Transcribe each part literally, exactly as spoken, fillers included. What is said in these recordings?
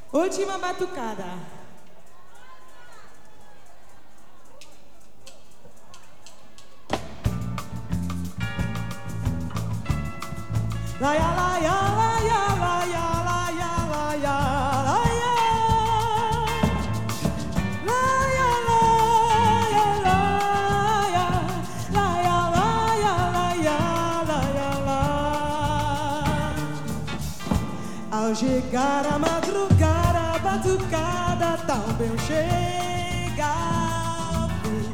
Última batucada. La ya la ya la ya la ya la ya la ya la ya la ya la ya la ya la ya la ya la ya la ya la. Ao chegar a madrugada, a batucada também chega ao fim.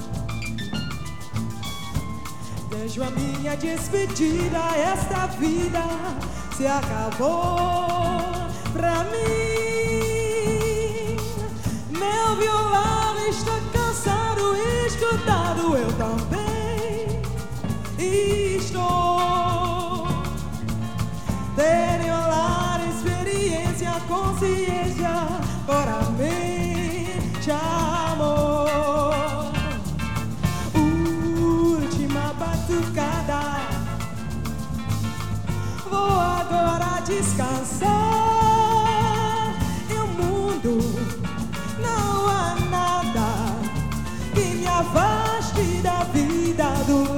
Vejo a minha despedida, esta vida se acabou pra mim. Meu violão está cansado, escutado, eu também estou. Tenho lá experiência, consciência, agora mente, amor. Última batucada, vou agora descansar. E o mundo não há nada que me afaste da vida do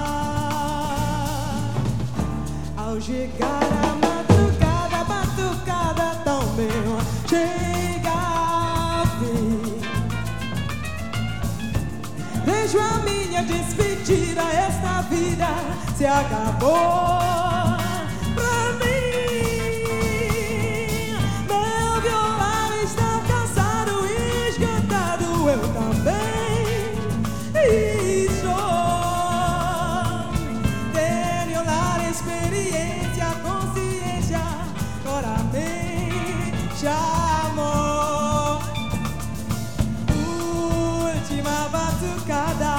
lar. Ao chegar a madrugada, a batucada também chega ao fim. Vejo a minha despedida, esta vida se acabou pra mim. Meu violão está cansado, esgotado, eu também estou. Tenho lá experiência, consciência, agora mente, amor. Última batucada,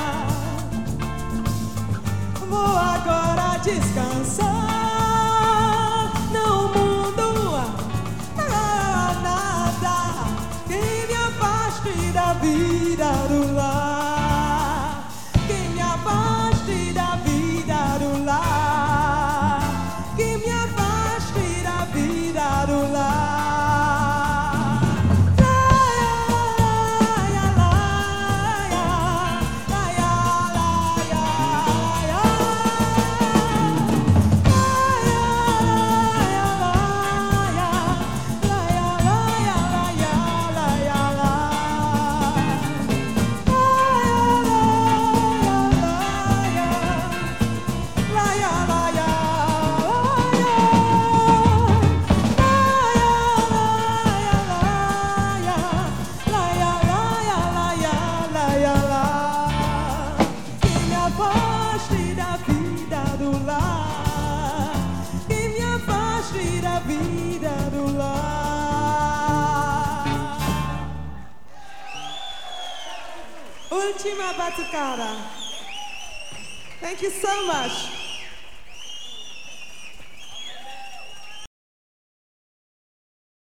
vou agora descansar. No mundo não há nada que me afaste da vida do lar, que me afaste da vida do lar, que me afaste da vida do lar. Última batucada. Thank you so much.